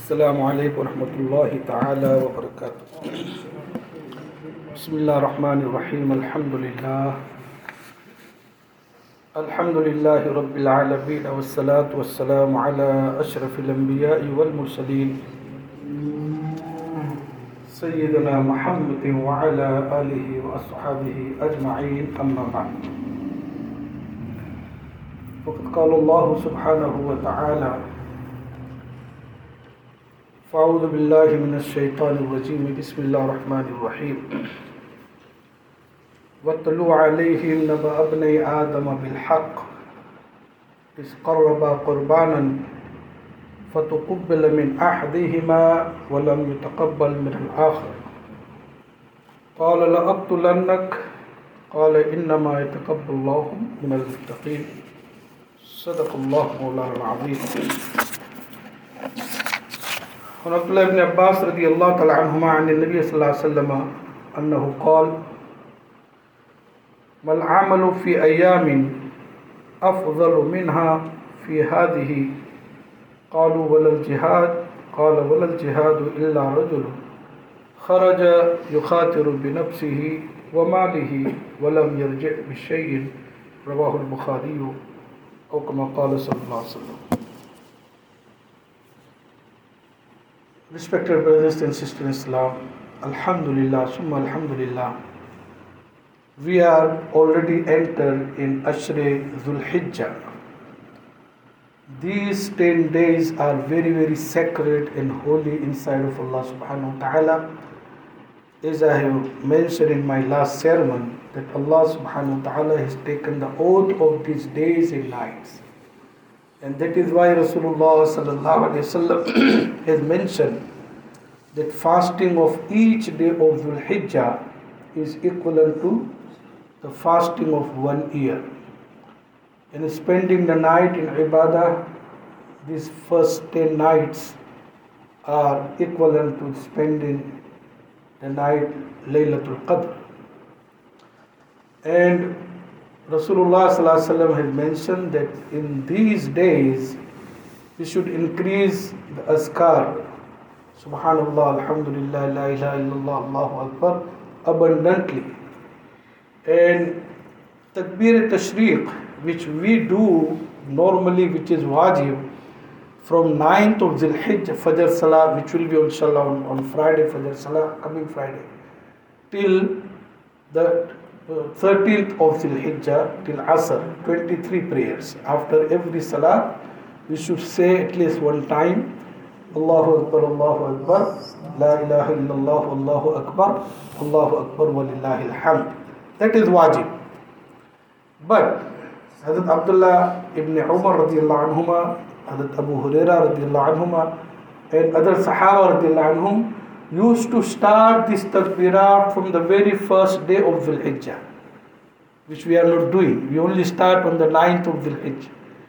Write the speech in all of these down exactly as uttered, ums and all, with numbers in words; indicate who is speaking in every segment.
Speaker 1: السلام عليكم ورحمة الله تعالى وبركاته. بسم الله الرحمن الرحيم. الحمد لله الحمد لله رب العالمين، والصلاة والسلام على أشرف الأنبياء والمرسلين سيدنا محمد وعلى آله وأصحابه أجمعين، أما بعد. وقد قال الله سبحانه وتعالى: فأعوذ بالله من الشيطان الرجيم، بسم الله الرحمن الرحيم. واتلو عليهم نبأ ابني آدم بالحق إذ قربا قربانا فتقبل من أحدهما ولم يتقبل من الآخر قال لأقتلنك قال إنما يتقبل الله من المتقين. صدق الله مولانا العظيم. عن عبد الله بن عباس رضي الله تعالى عنهما عن النبي صلى الله عليه وسلم أنه قال: ما العمل في أيام أفضل منها في هذه؟ قالوا ولا الجهاد؟ قال ولا الجهاد إلا رجل خرج يخاطر بنفسه وماله ولم يرجع بشيء. رواه البخاري أو كما قال صلى الله عليه وسلم. Respected brothers and sisters in Islam, Alhamdulillah, Summa Alhamdulillah. We are already entered in Ashre Dhul Hijjah. These ten days are very, very sacred and holy inside of Allah subhanahu wa ta'ala. As I have mentioned in my last sermon, that Allah subhanahu wa ta'ala has taken the oath of these days and nights. And that is why Rasulullah sallallahu alaihi wasallam has mentioned that fasting of each day of Dhul Hijjah is equivalent to the fasting of one year. And spending the night in ibadah, these first ten nights are equivalent to spending the night Laylatul Qadr. And Rasulullah sallallahu alaihi wasallam has mentioned that in these days we should increase the azkar, Subhanallah, Alhamdulillah, La ilaha illallah, Allahu Akbar, abundantly. And Takbir Tashriq, which we do normally, which is wajib, from ninth of Dhul Hijjah, Fajr Salah, which will be inshallah on, on Friday, Fajr Salah, coming Friday, till the thirteenth of Dhul Hijjah, till Asr, twenty-three prayers. After every Salah, we should say at least one time, Allahu Akbar, Allahu Akbar, La ilaha illallah, Allahu Akbar, Allahu Akbar, walillahi alhamd. That is wajib. But Hazrat Abdullah ibn Umar radiallahu anhuma, Hazrat Abu Huraira radiallahu anhuma, and other Sahaba radiallahu anhum used to start this takbirat from the very first day of Dhul Hijjah, which we are not doing. We only start on the ninth of Dhul Hijjah.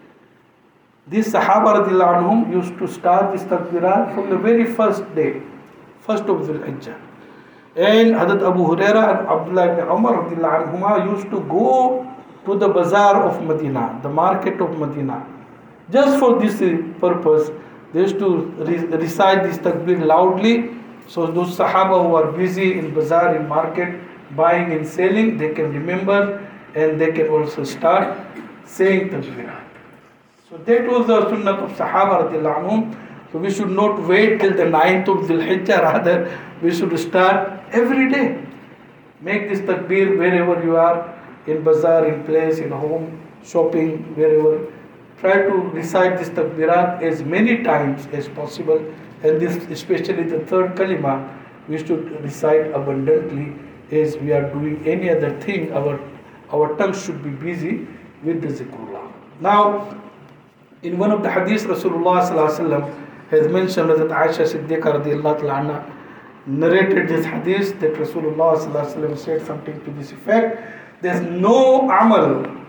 Speaker 1: These Sahaba radiallahu anhum used to start this takbirat from the very first day, first of Dhul Hijjah. And Hazrat Abu Huraira and Abdullah ibn Umar radiallahu anhuma used to go to the bazaar of Medina, the market of Medina. Just for this purpose, they used to re- recite this takbir loudly. So those Sahaba who are busy in bazaar, in market, buying and selling, they can remember and they can also start saying takbirat. So that was the sunnah of Sahaba radiallahu anhum. So we should not wait till the ninth of Dhul Hijjah, rather we should start every day. Make this takbir wherever you are, in bazaar, in place, in home, shopping, wherever. Try to recite this takbirat as many times as possible. And this, especially the third kalima, we should recite abundantly. As we are doing any other thing, our, our tongue should be busy with the zikrullah. Now, in one of the hadiths, Rasulullah sallallahu alaihi wasallam has mentioned that Aisha Siddiqa radiallahu ta'ala anha narrated this hadith, that Rasulullah sallallahu alaihi wasallam said something to this effect: there's no amal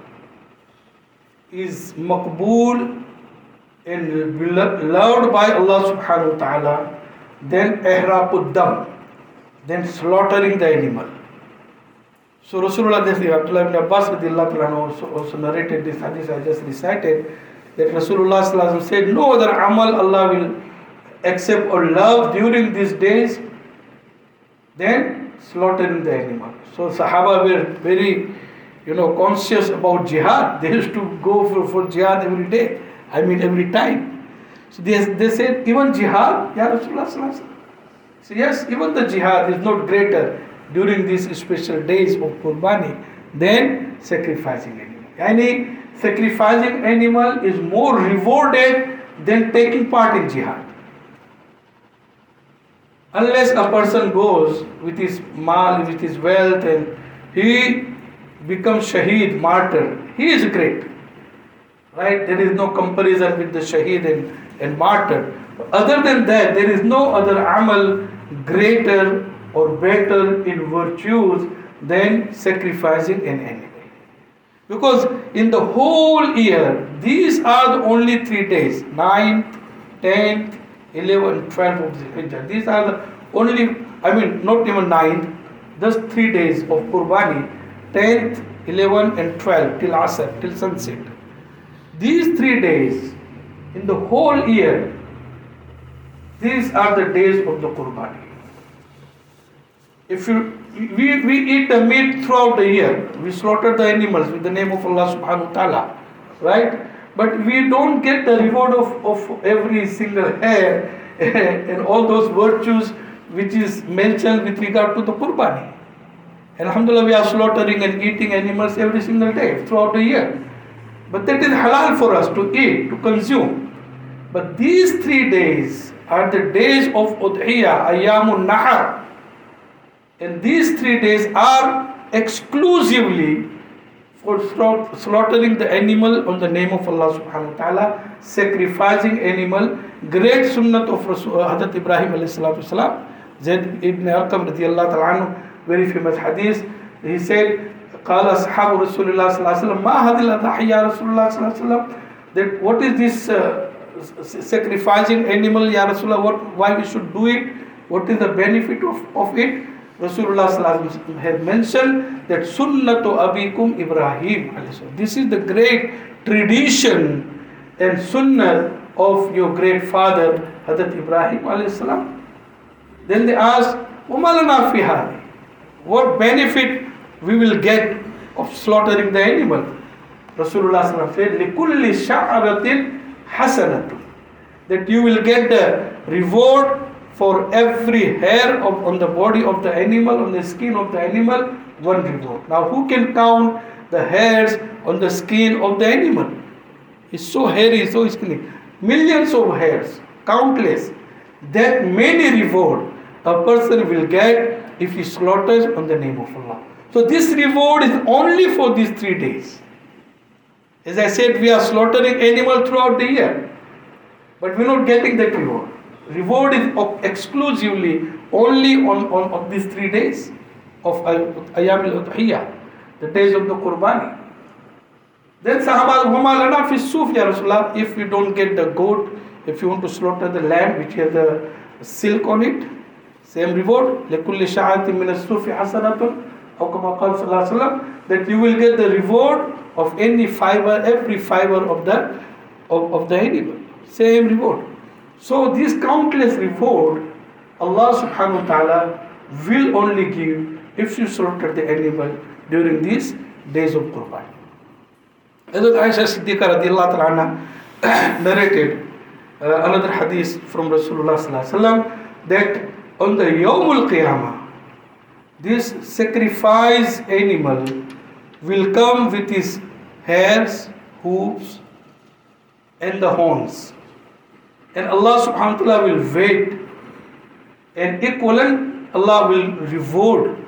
Speaker 1: is maqbool and loved by Allah subhanahu wa ta'ala than ihraqud dam, than slaughtering the animal. So Rasulullah, Abdullah ibn Abbas also, also narrated this hadith I just recited, that Rasulullah said, no other amal Allah will accept or love during these days than slaughtering the animal. So Sahaba were very, you know, conscious about jihad. They used to go for, for jihad every day. I mean every time. So they, they said, even jihad, Ya Rasulullah Sallallahu Alaihi Wasallam. So yes, even the jihad is not greater during these special days of Qurbani than sacrificing animal. Any sacrificing animal is more rewarded than taking part in jihad. Unless a person goes with his mal, with his wealth, and he becomes shaheed, martyr, he is great. Right? There is no comparison with the shaheed and, and martyr. Other than that, there is no other amal greater or better in virtues than sacrificing an animal. Because in the whole year, these are the only three days, ninth, tenth, eleventh, twelfth of the Hijjah. These are the only, I mean, not even ninth, just three days of Qurbani, tenth, eleventh and twelfth, till Asr, till sunset. These three days, in the whole year, these are the days of the Qurbani. If you, we, we eat the meat throughout the year, we slaughter the animals with the name of Allah subhanahu wa ta'ala, right? But we don't get the reward of, of every single hair and all those virtues which is mentioned with regard to the Qurbani. And alhamdulillah, we are slaughtering and eating animals every single day throughout the year. But that is halal for us to eat, to consume. But these three days are the days of Udhiyah, Ayyamun Nahar. And these three days are exclusively for slaughtering the animal on the name of Allah subhanahu wa ta'ala, sacrificing animal. Great sunnat of Rasul, Hazrat Ibrahim alayhi salatu wasalam, Zayd ibn Arqam radiyallahu ta'ala anhu, very famous hadith. He said, قال أصحاب رسول الله صلى الله عليه وسلم ما هذه الأضحية يا رسول الله صلى الله عليه وسلم, that what is this uh, sacrificing animal, Ya Rasulullah, what, why we should do it, what is the benefit of, of it? Rasulullah sallallahu alaihi wasallam had mentioned that sunnatu abikum Ibrahim alayhi salam. This is the great tradition and sunnah of your great father Hazrat Ibrahim alayhi salam. Then they asked, وَمَا لَنَا فِي هَذِهِ, what benefit we will get of slaughtering the animal? Rasulullah sallallahu alaihi wasallam said, لِكُلِّ شَعْرَةٍ حَسَنَةٌ, that you will get the reward for every hair of, on the body of the animal, on the skin of the animal, one reward. Now who can count the hairs on the skin of the animal? It's so hairy, so skinny. Millions of hairs, countless. That many reward a person will get if he slaughters on the name of Allah. So this reward is only for these three days. As I said, we are slaughtering animal throughout the year, but we're not getting that reward. Reward is exclusively only on, on, on these three days of Ayyam al-Udhiyah, the days of the Qurbani. Then Sahaba, Huma lana fi suf ya Rasulullah, if you don't get the goat, if you want to slaughter the lamb which has the silk on it, same reward. لِكُلِّ شَعَةٍ مِنَ السُّوفِ حَسَنَةٌ, or كما قال صلى الله عليه وسلم, that you will get the reward of any fiber, every fiber of the of, of the animal. Same reward. So this countless reward, Allah subhanahu wa ta'ala will only give if you slaughter the animal during these days of Qurban. Hazrat Aisha Siddiqa radiallahu ta'ala anha narrated uh, another hadith from Rasulullah sallallahu alaihi wasallam, that on the Yawmul Qiyamah, this sacrifice animal will come with his hairs, hooves and the horns. And Allah subhanahu wa ta'ala will wait, and equivalent Allah will reward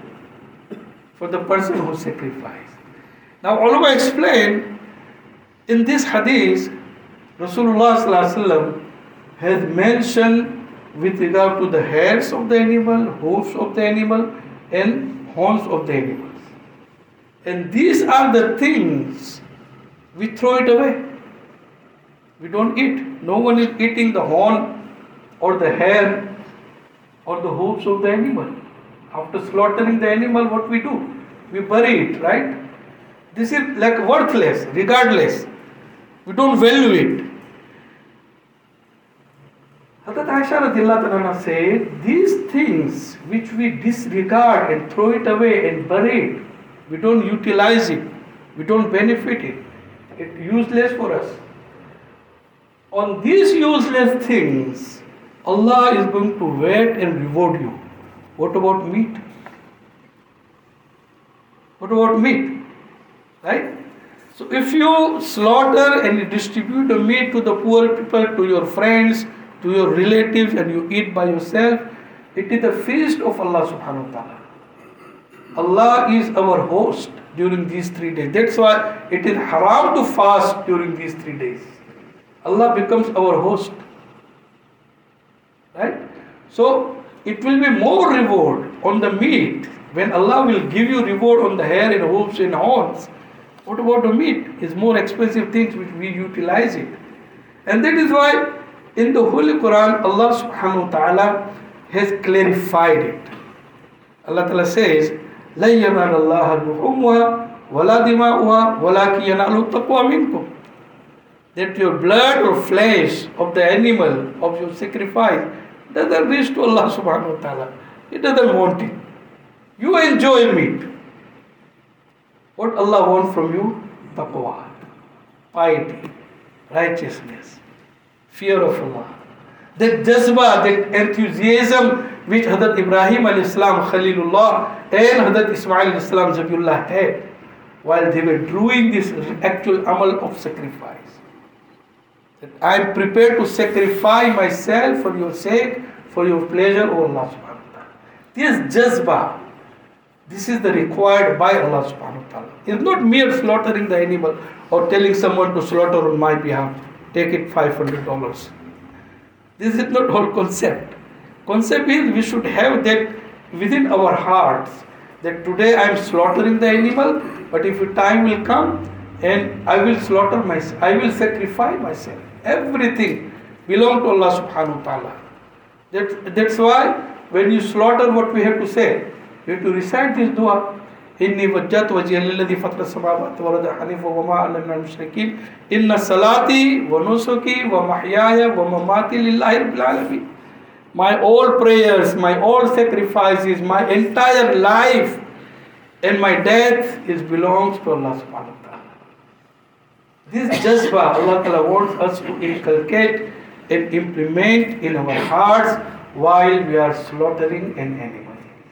Speaker 1: for the person who sacrificed. Now ulama explained, in this hadith, Rasulullah sallallahu alaihi wasallam has mentioned with regard to the hairs of the animal, hooves of the animal and horns of the animals. And these are the things we throw it away. We don't eat. No one is eating the horn or the hair or the hooves of the animal. After slaughtering the animal, what we do? We bury it, right? This is like worthless, regardless. We don't value it. Hazrat Aisha radiallahu anha said, these things which we disregard and throw it away and bury it, we don't utilize it, we don't benefit it, it's useless for us. On these useless things, Allah is going to wait and reward you. What about meat? What about meat? Right? So if you slaughter and you distribute the meat to the poor people, to your friends, to your relatives, and you eat by yourself, it is the feast of Allah subhanahu wa ta'ala. Allah is our host during these three days. That's why it is haram to fast during these three days. Allah becomes our host. Right? So it will be more reward on the meat when Allah will give you reward on the hair and hoofs and horns. What about the meat? It's more expensive things which we utilize it. And that is why in the Holy Quran, Allah subhanahu wa ta'ala has clarified it. Allah ta'ala says, لَن يَنَالَ اللَّهَ لُحُومُهَا وَلَا دِمَاؤُهَا وَلَكِنْ يَنَالُ التَّقْوَى مِنْكُمْ. That your blood or flesh of the animal of your sacrifice doesn't reach to Allah subhanahu wa ta'ala. He doesn't want it. You enjoy meat. What Allah wants from you? Taqwa, piety, righteousness, fear of Allah. That jazba, that enthusiasm which Hazrat Ibrahim alayhi salam Khalilullah and Hazrat Ismail alayhi salam Zabiullah had while they were doing this actual amal of sacrifice. That I am prepared to sacrifice myself for your sake, for your pleasure, O Allah subhanahu wa ta'ala. This jazba, this is the required by Allah subhanahu wa ta'ala. It's not mere slaughtering the animal or telling someone to slaughter on my behalf. Take it five hundred dollars. This is not whole concept. Concept is we should have that within our hearts that today I am slaughtering the animal, but if a time will come and I will slaughter myself, I will sacrifice myself. Everything belongs to Allah subhanahu wa ta'ala. That, that's why when you slaughter, what we have to say? You have to recite this dua. إني وجهت وجهي للذي فطر السماوات والأرض حنيفا وما أنا من المشركين إن صلاتي ونسكي ومحياي ومماتي لله رب العالمين. My all prayers, my all sacrifices, my entire life and my death is belongs to Allah subhanahu wa ta'ala. This jazba Allah Ta'ala wants us to inculcate and implement in our hearts while we are slaughtering an animal.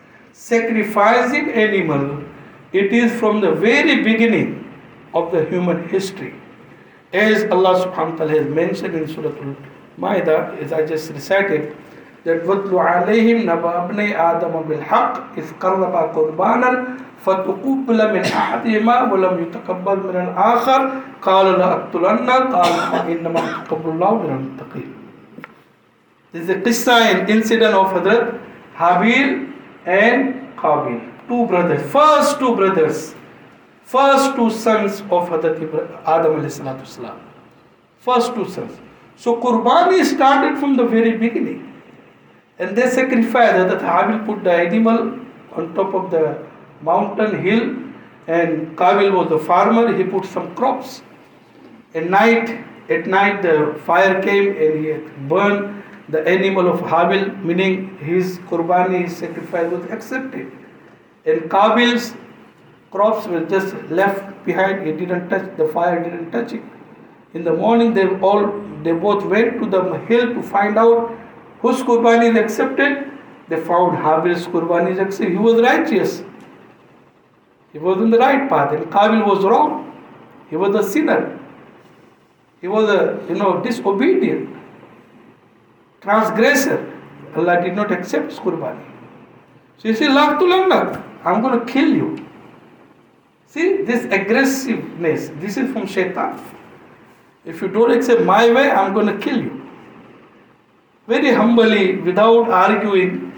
Speaker 1: Sacrificing animal, it is from the very beginning of the human history. As Allah subhanahu wa ta'ala has mentioned in Surah Al-Ma'idah, as I just recited, that وَاتْلُ عَلَيْهِمْ نَبَأَ ابْنَيْ آدَمَ بِالْحَقِّ إِذْ قَرَّبَا قُرْبَانًا فَتُقُبِّلَ مِنْ أَحَدِهِمَا وَلَمْ يُتَقَبَّلْ مِنَ الْآخَرِ قَالَ لَأَقْتُلَنَّكَ قَالَ إِنَّمَا يَتَقَبَّلُ اللَّهُ مِنَ الْمُتَّقِينَ. This is a qissa and incident of Hazrat Habil and Qabil. Two brothers, first two brothers, first two sons of Hazrat Adam alayhi salatu wasalam. First two sons. So Qurbani started from the very beginning. And they sacrificed. Hazrat Habil put the animal on top of the mountain hill, and Qabil was the farmer, he put some crops. At night, at night the fire came and he had burned the animal of Habil, meaning his Qurbani, his sacrifice was accepted. And Qabil's crops were just left behind, it didn't touch, the fire didn't touch it. In the morning they all they both went to the hill to find out whose Qurbani is accepted. They found Habil's Qurbani is accepted. He was righteous. He was on the right path, and Qabil was wrong. He was a sinner. He was a you know disobedient, transgressor. Allah did not accept his Qurbani. So he said, Laqtulannak, I'm going to kill you. See, this aggressiveness, this is from shaitan. If you don't accept my way, I'm going to kill you. Very humbly, without arguing,